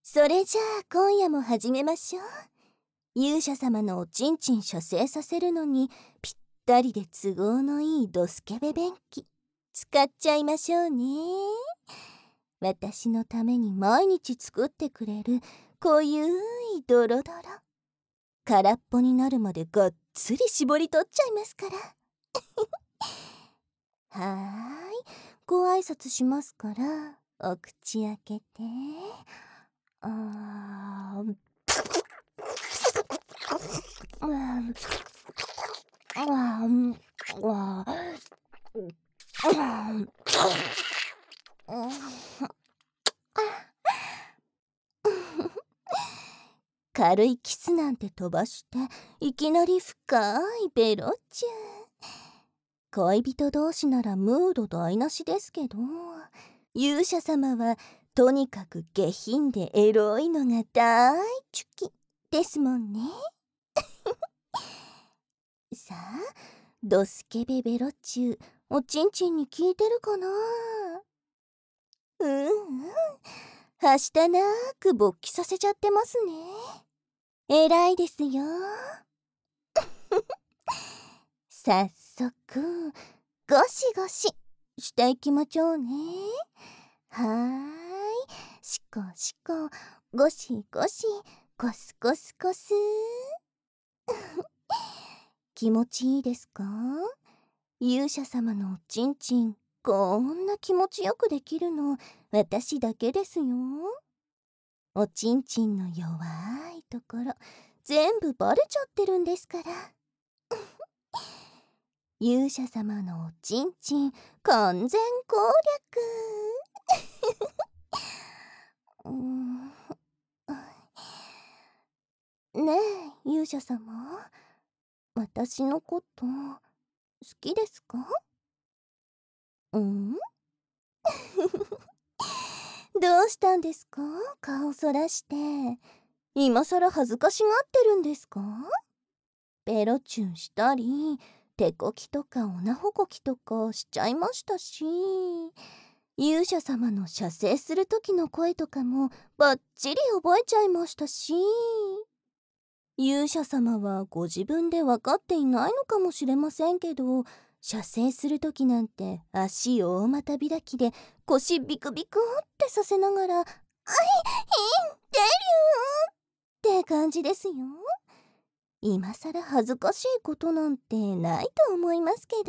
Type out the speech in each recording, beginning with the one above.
それじゃあ今夜も始めましょう。勇者様のおちんちん射精させるのにぴったりで都合のいいドスケベ便器使っちゃいましょうね。私のために毎日作ってくれる濃ゆいドロドロ、空っぽになるまでがっつり絞り取っちゃいますからはーい、ご挨拶しますから、お口開けて。あー軽いキスなんて飛ばしていきなり深いベロチュー。恋人同士ならムード台無しですけど、勇者様はとにかく下品でエロいのが大好きですもんね。さあ、ドスケベベロチューおちんちんに効いてるかな。はしたなく勃起させちゃってますね。偉いですよ。早速ゴシゴシしていきましょうね。はーい、シコシコゴシゴシコスコスコス気持ちいいですか？勇者様のおちんちんこんな気持ちよくできるの私だけですよ。おちんちんの弱いところ全部バレちゃってるんですから勇者様のおちんちん完全攻略ねえ勇者様、私のこと好きですか？どうしたんですか？顔そらして今さら恥ずかしがってるんですか？ベロチュンしたり手こきとかおなほこきとかしちゃいましたし、勇者様の射精する時の声とかもバッチリ覚えちゃいましたし、勇者様はご自分で分かっていないのかもしれませんけど、射精する時なんて足大股開きで腰ビクビクってさせながら「あい、ひん、デリュー」って感じですよ。今さら恥ずかしいことなんてないと思いますけど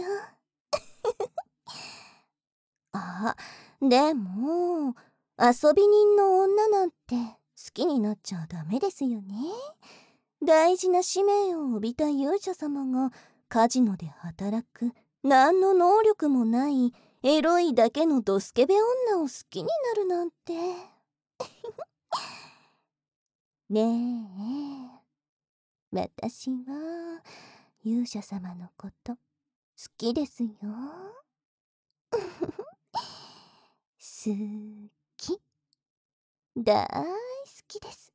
あ、でも遊び人の女なんて好きになっちゃダメですよね。大事な使命を帯びた勇者様がカジノで働く何の能力もないエロいだけのドスケベ女を好きになるなんてねえ、私は勇者様のこと好きですよ。好き、大好きです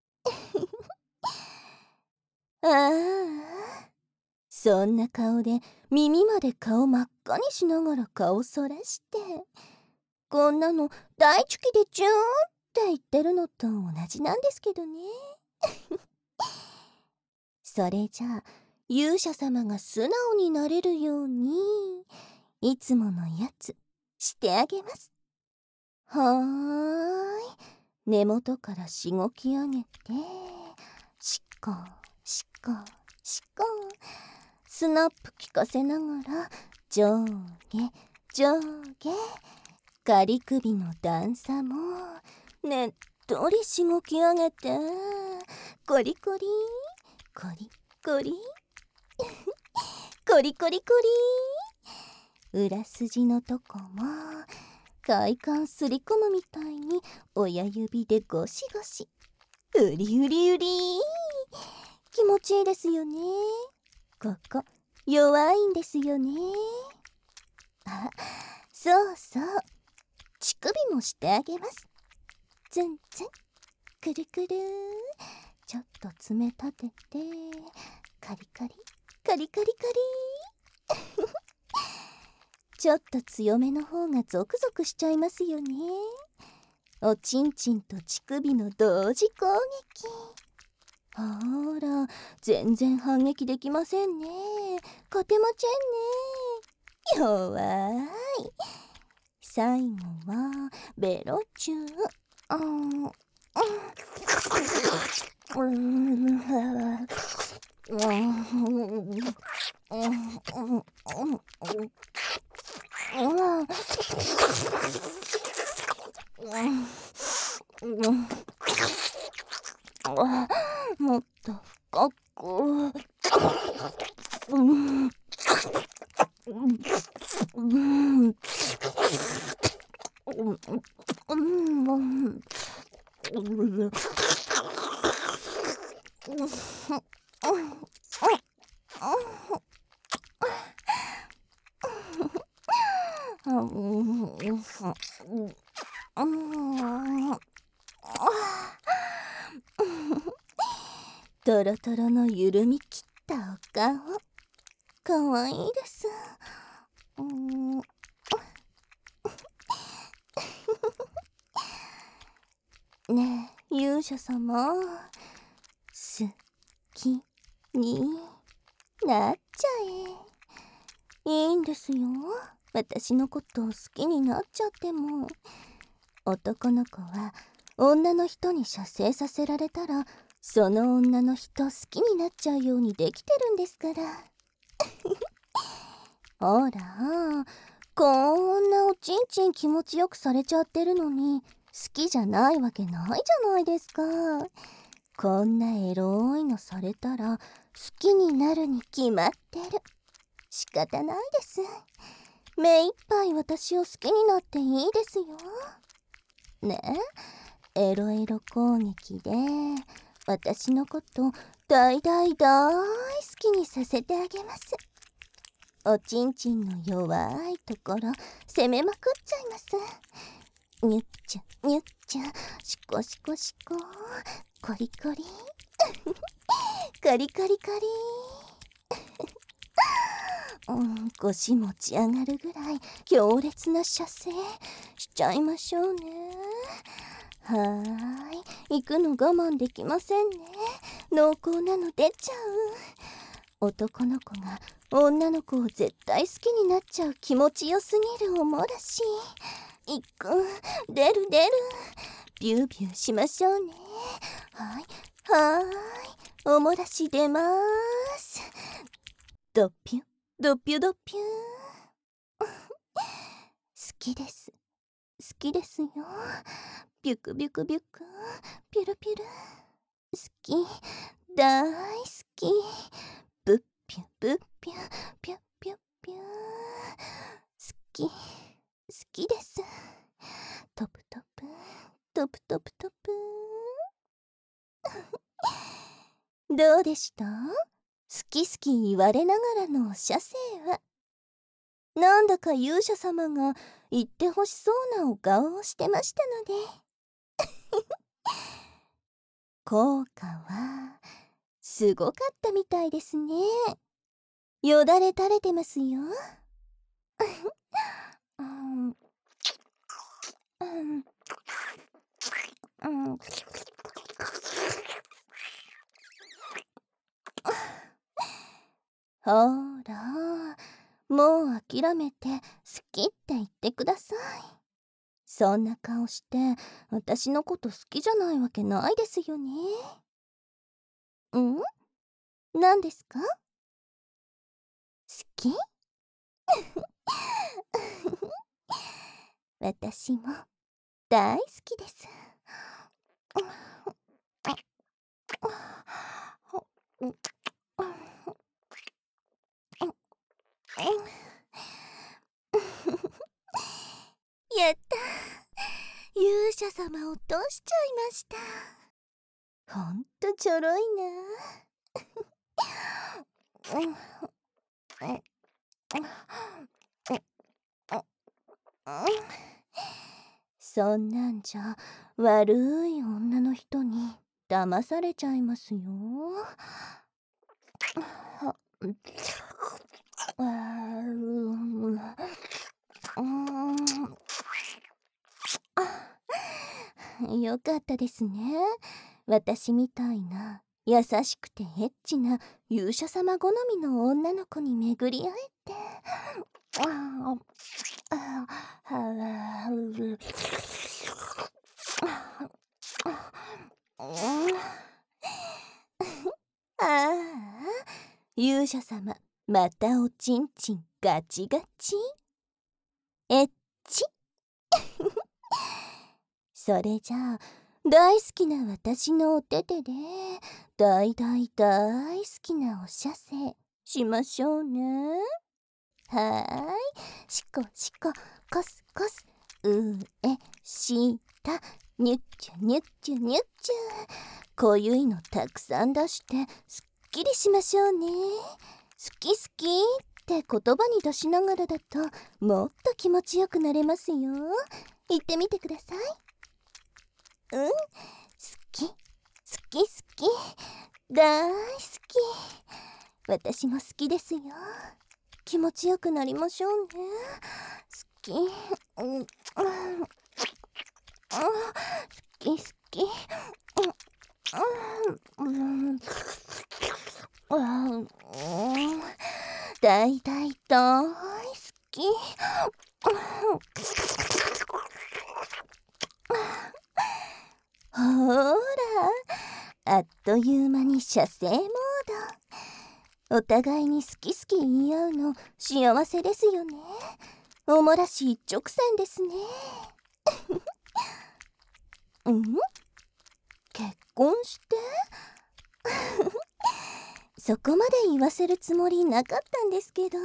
ああ、そんな顔で耳まで顔真っ赤にしながら顔そらして、こんなの大好きでちゅーんって言ってるのと同じなんですけどね。それじゃあ勇者様が素直になれるようにいつものやつしてあげます。はーい、根元からしごき上げてしこしこしこスナップ効かせながら上下上下仮首の段差もねっとりしごき上げてコリコリコリコリコリコリコリ、裏筋のとこも快感すり込むみたいに親指でゴシゴシうりうりうり、気持ちいいですよね。ここ弱いんですよね。あ、そうそう、乳首もしてあげます。ツンツンくるくる、ちょっと爪立ててカリカリカリカリカリちょっと強めの方がゾクゾクしちゃいますよね。 おちんちんと乳首の同時攻撃。ほら、全然反撃できませんね。勝てませんね。弱い。最後はベロチュー。もっと深く。トロトロの緩み切ったお顔、かわいいです。ねえ勇者様、好きになっちゃえ。いいんですよ、私のことを好きになっちゃっても。男の子は女の人に射精させられたら、その女の人好きになっちゃうようにできてるんですから。ほら、こんなおちんちん気持ちよくされちゃってるのに、好きじゃないわけないじゃないですか。こんなエロいのされたら好きになるに決まってる。仕方ないです。目いっぱい私を好きになっていいですよ。ねえ、エロエロ攻撃で私のこと大大大好きにさせてあげます。おちんちんの弱いところ攻めまくっちゃいます。にゅっちゃにゅっちゃ、しこしこしこ、コリコリカリカリカリ腰持ち上がるぐらい強烈な射精しちゃいましょうね。はーい、行くの我慢できませんね。濃厚なの出ちゃう。男の子が女の子を絶対好きになっちゃう気持ちよすぎるおもらし。行く、出る出る、ビュービューしましょうね。はいはーい、おもらし出まーす。ドピュドピュドピュ好きです、好きですよ。ビュクビュクビュク、ピュルピュル、好き、大好き。ブッピュブッピュ、ピュッピュッピュ。好き、好きです。トプトプ、トプトプトプ。どうでした？好き好き言われながらの射精は。なんだか勇者様が言ってほしそうなお顔をしてましたので。効果はすごかったみたいですね。よだれ垂れてますよ。うんうんうん、ほら、もう諦めて好きって言ってください。そんな顔して私のこと好きじゃないわけないですよね。何ですか？好き？私も大好きです。やった、勇者様落としちゃいました。ほんとちょろいな。そんなんじゃ悪い女の人に騙されちゃいますよ。 よかったですね。私みたいな優しくてエッチな勇者様好みの女の子に巡り会えて。あああ、勇者様、またおちんちんガチガチ。エッチ。それじゃあ大好きな私のお手々で大大大好きなお射精しましょうね。はーい、シコシココスコス、上下ニュッチュニュッチュニュッチュ、こゆいのたくさん出してすっきりしましょうね。好き好きって言葉に出しながらだともっと気持ちよくなれますよ。言ってみてください。好き好き好き大好き。私も好きですよ。気持ちよくなりましょうね。好き、好き好き、大大大好き。ほーら、あっという間に射精モード。お互いに好き好き言い合うの幸せですよね。おもらし一直線ですね。結婚してそこまで言わせるつもりなかったんですけど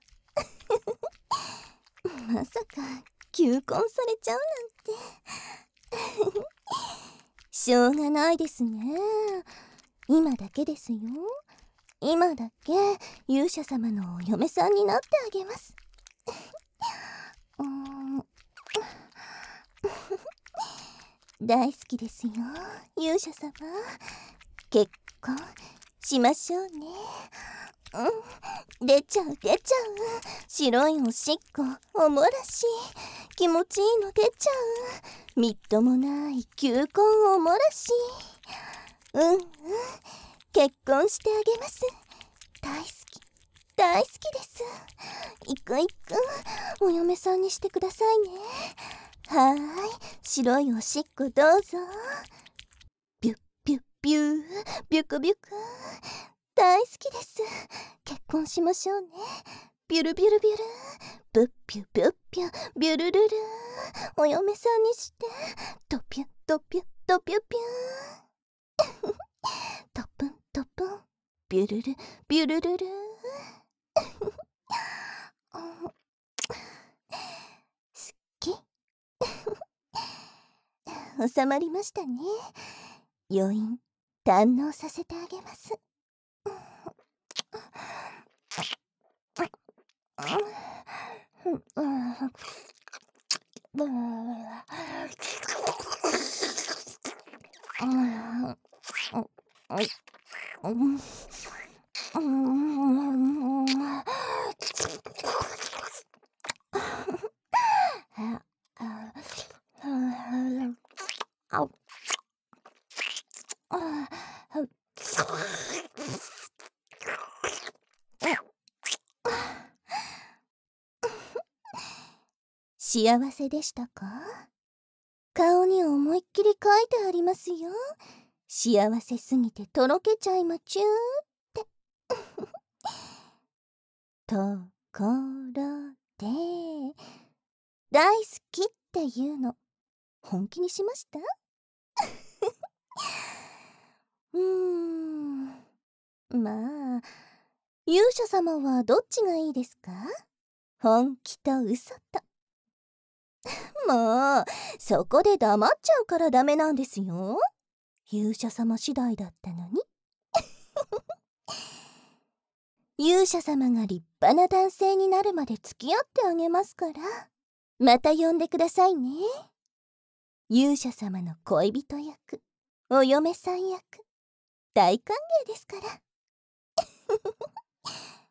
まさか求婚されちゃうなんてしょうがないですね。今だけですよ。今だけ勇者様のお嫁さんになってあげます。大好きですよ、勇者様。結婚しましょうね。出ちゃう出ちゃう。白いおしっこおもらし気持ちいいの出ちゃう。みっともない求婚おもらし。結婚してあげます。大好き大好きです。行く行く。お嫁さんにしてくださいね。はーい、白いおしっこどうぞ。ビュッビュッビュー、ビュクビュク。大好きです。結婚しましょうね。ビュルビュルビュル、ブッピュビュッピュ、ビュルルル。お嫁さんにして、ドピュドピュドピュピュ。トプントプン、ビュルルビュルルル。すっき収まりましたね。余韻堪能させてあげます。幸せでしたか？顔に思いっきり書いてありますよ。幸せすぎてとろけちゃいまちゅーってところで大好きっていうの本気にしましたまあ勇者様はどっちがいいですか？本気と嘘と。もうそこで黙っちゃうからダメなんですよ。勇者様次第だったのに。勇者様が立派な男性になるまで付き合ってあげますから、また呼んでくださいね。勇者様の恋人役、お嫁さん役、大歓迎ですから。